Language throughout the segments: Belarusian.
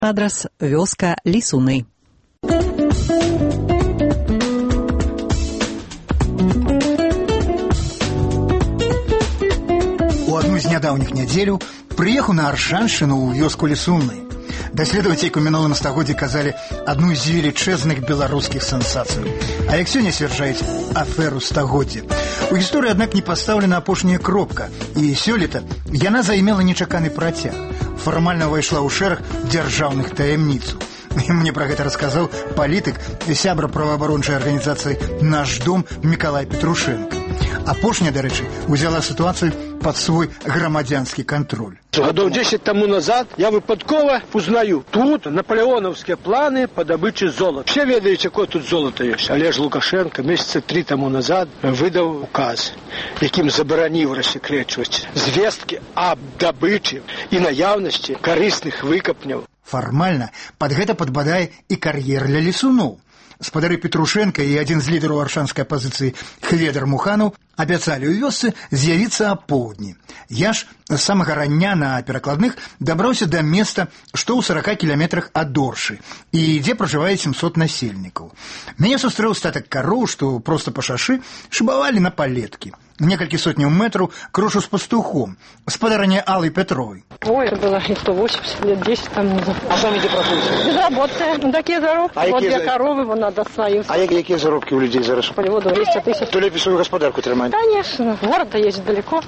Адрас вёска Лісуны. У одну з нядаўніх нядзеляў прыехаў на Аршаншчыну ў вёску Лісуны. Даследаваць у мінулым стагоддзі казалі адну з велічэзных беларускіх сенсацый. А як сёння сцвярджаюць, аферу стагоддзя. У гісторыі, аднак, не пастаўлена апошняя кропка, і сёлета яна займела нечаканы працяг. Фармальна ўвайшла ў шэраг дзяржаўных таямніцаў. Мне пра гэта расказаў палітык, сябра праваабарончай арганізацыі «Наш дом» Мікалай Петрушенко. Апошняя, дарэчы, узяла сітуацыю пад свой грамадзянскі кантроль. Годов 10 тому назад я выпадкова узнаю, тут наполеоновские планы по добыче золота. Все ведаете, какое тут золото есть. Олег Лукашенко месяца 3 тому назад выдал указ, яким заборонил рассекречивать звестки об добыче и наявности корыстных выкопняў. Фармальна пад гэта падбадае і кар'ер для лісуноў. Спадары Петрушенко і адзін з лідараў аршанскай апазіцыі Хведар Муханаў абяцалі ў вёсцы з'явіцца апоўдні. Я ж з самага рання на перакладных дабраўся да места, што ў 40 кіламетрах ад Оршы, і дзе пражывае 700 насельнікаў. Мяне сустрэў статак кароў, што проста па шашы шыбавалі на палеткі. Некалькі сотняў метраў крошу з пастухом, спадарня Аллы Петровой. Ой, это было 180 лет, 10 там назад. А сами где працуете? Безработная. Ну, такие заробки. А вот для коровы его надо свою. А какие заробки у людей зараз? По воду 200 тысяч. То лепей свою господарку тримать? Конечно. Город-то ездит далеко.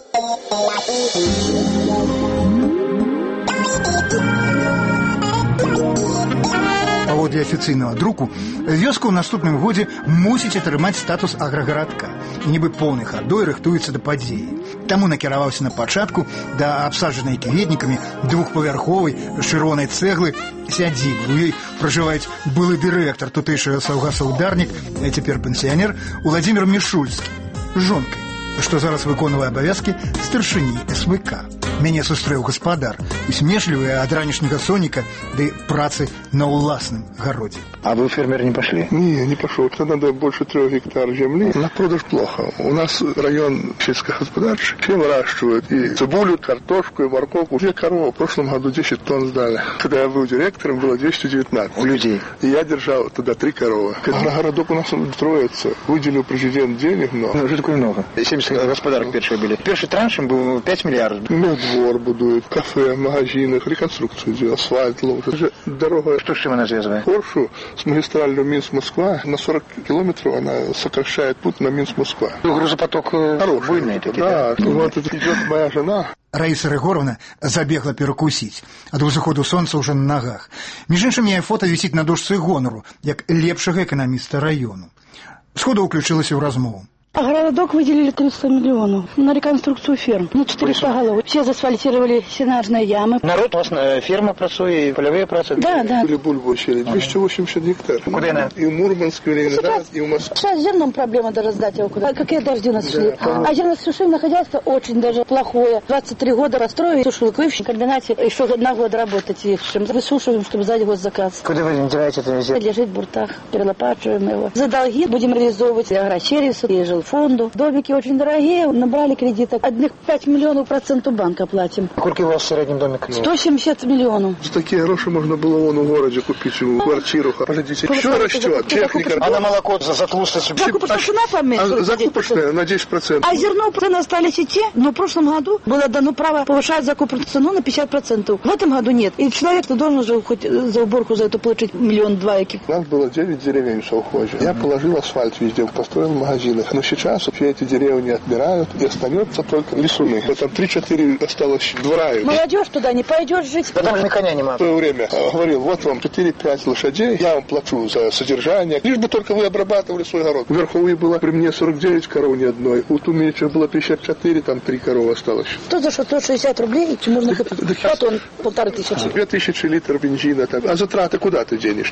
Паводле афіцыйнага друку, вёска ў наступным годзе мусіць атрымаць статус аграгарадка. І нібы поўнай хадой рыхтуецца да падзеі. Таму накіраваўся на пачатку да абсаджанай кветнікамі двухпавярховай чырвонай цэглы сядзібы. У ёй пражываюць былы дырэктар тутэйшага саўгаса «Ударнік», а цяпер пенсіянер Уладзімір Мішульскі, жонкай, што зараз выконвае абавязкі старшыні СВК. Мяне сустрэў гаспадар, усмешлівы ад ранішняга сонніка ды працы на ўласным гародзе. А вы, фермер, не пошли? Не пошел. Это надо больше 3 гектар земли. На продаж плохо. У нас район сельскохозяйственный. Все выращивают и цибулю, картошку, и морковку. 2 коровы в прошлом году 10 тонн сдали. Когда я был директором, было 219. У людей? И я держал туда 3 коровы. Когда городок у нас строится, выделил президент денег много. Что такое много? 70 господарок первые были. Первый транш был 5 миллиардов. Двор будуют, кафе, магазины, реконструкцию делают, асфальт ложат. Это же дорога... Что с чем она связана? Оршу с магистралью Минск-Москва на 40 километров она сокращает путь на Минск-Москва. Грузопоток буйный такие. Да, вот это идет моя жена. Раіса Рыгоровна забегла перакусіць. Ад узыходу сонца ўжо на нагах. Між іншым, яе фота вісіць на дошцы гонару, як лепшага эканаміста раёну. Сходу ўключылася ў размову. А городок выделили 300 миллионов на реконструкцию ферм. 400 голов. Все заасфальтировали сенажные ямы. Народ у вас ферма працует, полевые працы? Да. Или бульбу сели. 280 гектар. Куда она? И в Мурманске, и в Ленинграде, и в Москве. Сейчас с зерном проблема даже сдать его куда. Какие дожди у нас шли. А зерносушильное хозяйство очень даже плохое. 23 года расстроили сушилку. И в комбинате еще на год работать. Высушиваем, чтобы сдать госзаказ. Куда вы натираете это везде? Лежит в буртах. Перелопачиваем его. За долги будем реализовывать агросервисы, и фонду. Домики очень дорогие, набрали кредитов. Одних 5 миллионов проценту банка платим. Сколько у вас в среднем домик? 170 миллионов. За такие гроши можно было вон в городе купить ему квартиру. Подождите, все растет, техника. А на молоко за толстостью? Закупочная цена поменьше. Закупочная на 10%. А зерно цены остались и те, но в прошлом году было дано право повышать закупочную цену на 50%. В этом году нет. И человек должен же хоть за уборку за это получить 1,2 миллиона. У нас было 9 деревень в совхозе. Я положил асфальт везде, построил магазины. Но сейчас все эти деревни отбирают, и остается только Лисуны. Вот там 3-4 осталось двора. Молодежь туда не пойдет жить. Да там же коня нема. В свое время говорил, вот вам 4-5 лошадей, я вам плачу за содержание, лишь бы только вы обрабатывали свой огород. В Верховой было при мне 49 коров ни одной, у Тумича было 54, там 3 коровы осталось. Что за что? 160 рублей, чем можно купить? Потом 1500. 2000 литров бензина. Так. А затраты куда ты денешь?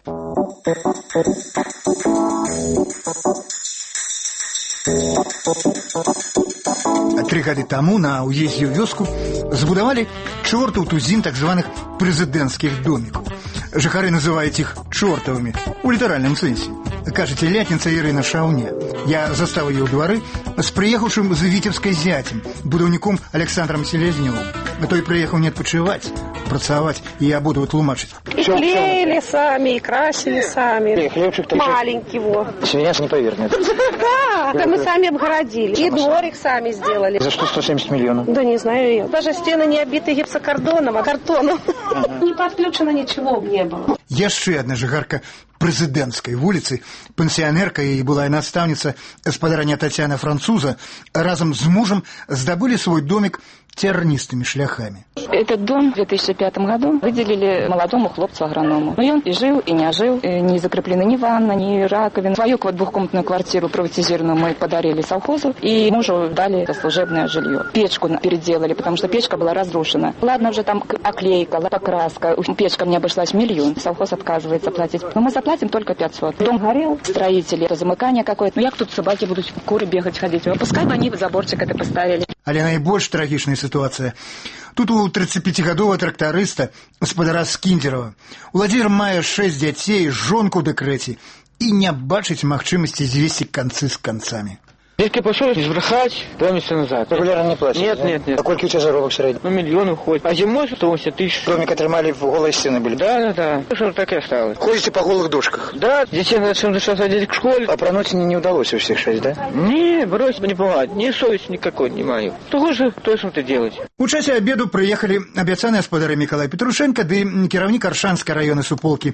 3 гады таму на ўездзе ў вёску збудавалі чортаў тузін так званых прэзідэнцкіх домікаў. Жыхары называюць іх чортавымі у літаральным сэнсе. Кажа телятніца Ірына Шаўне. Я застаў яе ў двары з прыехаўшым з віцебскай зяцем, будаўніком Александром Селязнёвым. Той прыехаў не адпачываць, працаваць і абодва тлумачыць. И клеили сами, и красили сами. Хлебчик Маленький вот. свинья не повернет. Да, это мы сами обгородили. И дворик сами сделали. За что 170 миллионов? Да не знаю ее. Даже стены не обиты гипсокартоном, а картоном. Не подключено, ничего не было. Яшчэ адна жыхарка прэзідэнцкай вуліцы, пенсіянерка і былая настаўніца гаспадарня Тацяна Француза разам з мужам здабылі свой домик тернистыми шляхами. Этот дом в 2005 году выделили молодому хлопцу-агроному. Но он и жил, и не жил, и не закреплены ни ванна, ни раковина. Свою двухкомнатную квартиру приватизированную мы подарили совхозу, и мужу дали служебное жилье. Печку переделали, потому что печка была разрушена. Ладно, уже там оклейка, покраска. Печка мне обошлась 1 миллион. Совхоз отказывается платить. Но мы заплатим только 500. Дом горел, строители, это замыкание какое-то. Ну як тут собаки будут, куры бегать, ходить? Пускай бы они заборчик это поставили. Але найбольш трагічная сітуацыя. Тут у 35-гадовага трактарыста гаспадара Скіндзерава. Уладзір мае 6 дзяцей, жонку ў дэкрэце і не бачыць магчымасці звесці канцы з канцамі. Если пошел избрахать, полностью назад. Регулярно не платят? Нет. А сколько у тебя заработок средний? Ну, 1 миллион уходит. А зимой 180 тысяч. Домик отрымали, в голые стены были? Да. Что так и осталось. Ходите по голых дошках? Да, детей зачем сейчас одеть к школе. А проносить не удалось у всех 6, да? Не, брось, не бывает. Ни совести никакой не маю. Того же, что-то делать. У часе обеду прыехалі абяцаныя гаспадары Мікалай Петрушенко ды кіраўнік Аршанскай раённай суполкі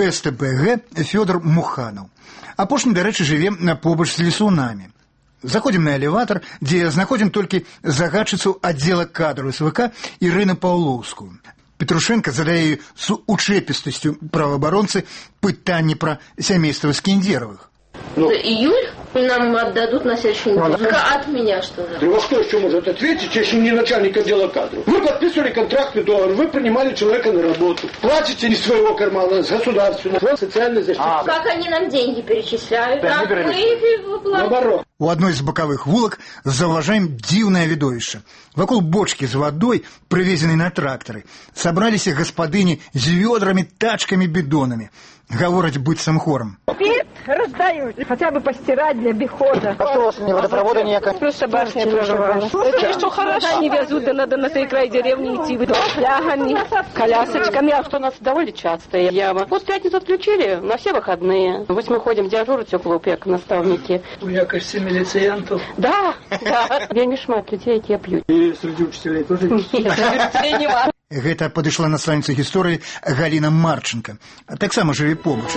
БСТБГ Фёдор Муханов. Апошні, дарэчы, жыве побач з лесунамі. Заходим на элеватор, где знаходим только загадчицу отдела кадров СВК Ирину Павловскую. Петрушенко задае с учепистостью правооборонцы пытанне про семейство Скіндзеровых. Июль нам отдадут на следующий неделю. От меня что же? Да кто еще может ответить, если не начальник отдела кадров? Вы подписывали контрактный договор, вы принимали человека на работу. Платите не из своего кармана, с государственного, социальной защиты. Как они нам деньги перечисляют? Да, мы их выплатим. Наоборот. У одной з бакавых вулак заўважаем дзіўнае відовішча. Вакол бочкі з вадой, прывезенай на трактары, сабраліся гаспадыні з вёдрамі, тачкамі, бидонамі. Гавораць быццам хорам. Спирт раздают, хотя бы постирать для обихода. А что у вас ни водопровода никакого? Просто башня проживала. Это что хорошо. Они везут, и надо на той край деревни идти. Флягами, колясочками. А что у нас довольно частая яма. Вот в пятницу отключили на все выходные. Вот мы ходим дежурить около УПЕК, наставники. У якости милициантов. Да. Вельмі шмат людей, які п'ють. И среди учителей тоже есть? Нет, среди учителей нема. Гэта падышла настаўніца гісторыі Галіна Марченко. Таксама жыве побач.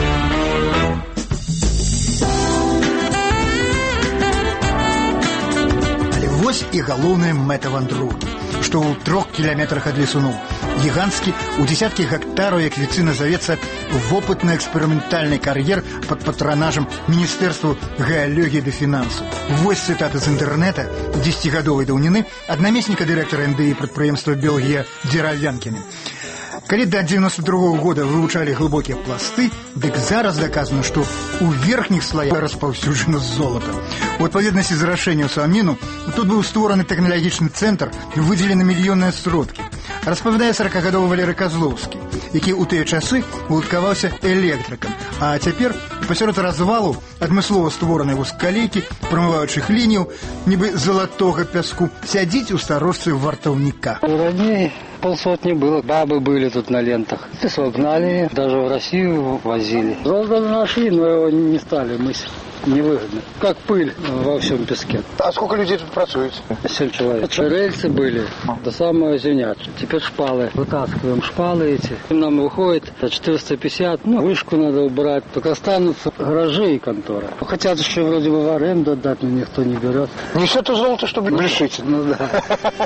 Але вось і галоўная мэта вандроўкі, што ў 3 кіламетрах ад лесуноў. Гіганцкі, у дзесяткі гектараў, як афіцыйна завецца, вопытна-эксперыментальны кар'ер пад патранажам Міністэрства геалогіі ды фінансаў. Вось цытата з інтэрнэта 10-гадовай даўніны ад намесніка дырэктара НДІ прадпрыемства Белгія Дзеравянкіна. Калі до 92-го года вывучалі глыбокія пласты, дык зараз доказано, што ў верхніх слаях распаўсюджана золата. У адпаведнасці з рашэннем Саміну тут быў створаны тэхналагічны цэнтр і выдзелены мільённыя сродкі. Распавядае 40-гадовы Валерый Козловскі, які ў тыя часы уладкаваўся электрыкам, а цяпер пасярод развалу адмыслова створанай вузкалейкі, прамываючых лінію, нібы залатога пяску, сядзіць у старожцы вартаўніка. Ранее 500 было, бабы были тут на лентах. Песок гнали, даже в Россию возили. Золото нашли, но его не стали мысль. Невыгодно. Как пыль во всем песке. А сколько людей тут працует? 7 человек. Рельсы были, до самого звенят. Теперь шпалы. Вытаскиваем шпалы эти. Нам выходит 450. Вышку надо убрать. Только останутся гаражи и контора. Хотят еще вроде бы в аренду отдать, но никто не берет. Не все то золото, чтобы блешить. Ну да.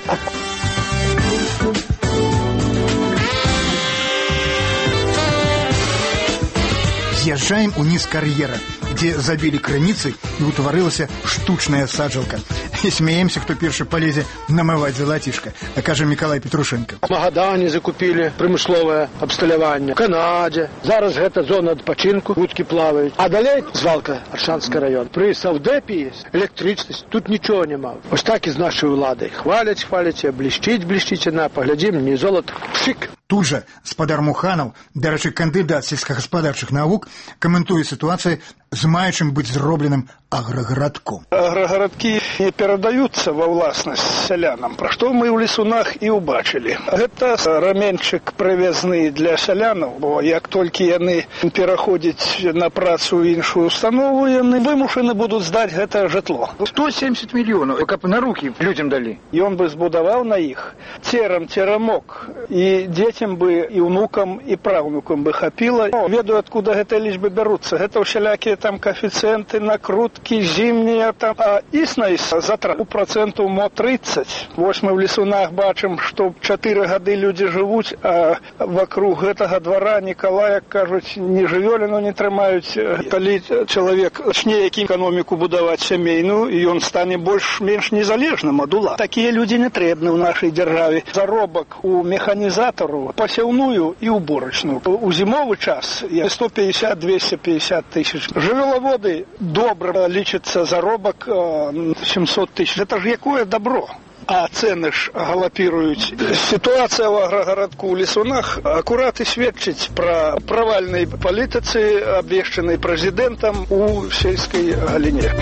З'язджаем уніз кар'ера, дзе забілі крыніцы і ўтварылася штучная саджалка. І смеемся, хто першы палезе намываць залацішка, кажа Мікалай Петрушенко. В Магадане закупілі прамысловае абсталяванне, в Канадзе. Зараз гэта зона адпачынку, вудкі плаваюць. А далей звалка Аршанский район. Пры Саўдэпе есть электрычнасць, тут нічого няма. Ось так і з нашай уладай. Хваляць, блішчыць яна, паглядзім, не золата. Шик. Тут жа спадар Муханов, дарэчы, кандыдат сельскагаспадарчых навук, каментуе сітуацыю з маючым быць зробленым аграгарадком. Аграгарадкі не перадаюцца ва ўласнасць сялянам, пра што мы ў Лісунах і ўбачылі. Гэта раменчык прывязны для сялянаў, бо як толькі яны пераходзяць на працу ў іншую установу, яны вымушаны будуць здаць гэтае жытло. 170 мільёнаў, каб на рукі людзям далі. Ён бы збудаваў на іх церамок, і дзецям бы, і ўнукам, і праўнукам бы хапіла. Ведаю, адкуда гэтыя лічбы бяруцца. Гэта ўсялякія там коэфіцыенты, накруткі, зімнія там. А існай затрат у проценту мо 30. Вось мы ў Лісунах бачым, што 4 гады людзі жывуць, а вакруг гэтага двара Нікалая, кажуць, ні жывёліну не трымаюць. Калі чалавек пачне які эканоміку будаваць сямейную, і ён стане больш-менш незалежным ад улад. Такія людзі не трэбны ў нашай дзяржаве. Заробак у механізатару пасяўную і уборачную. У зімовы час 150-250 тысяч. Жывёлаводы добра лічыцца заробак 700 тысяч. Гэта ж якое добро. А цены ж галапіруюць. Сітуацыя ў аграгарадку ў Лісунах акурат і сведчыць пра правальнай палітыцы, абвешчанай прэзідэнтам у сельскай галіне.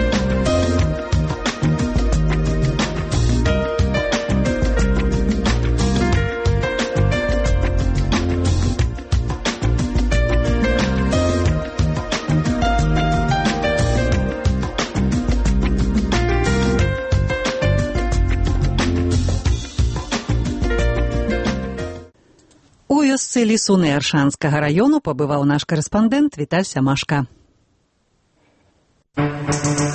У вёсцы Лісуны Аршанскага раёну пабываў наш карэспандэнт Віталь Сямашка.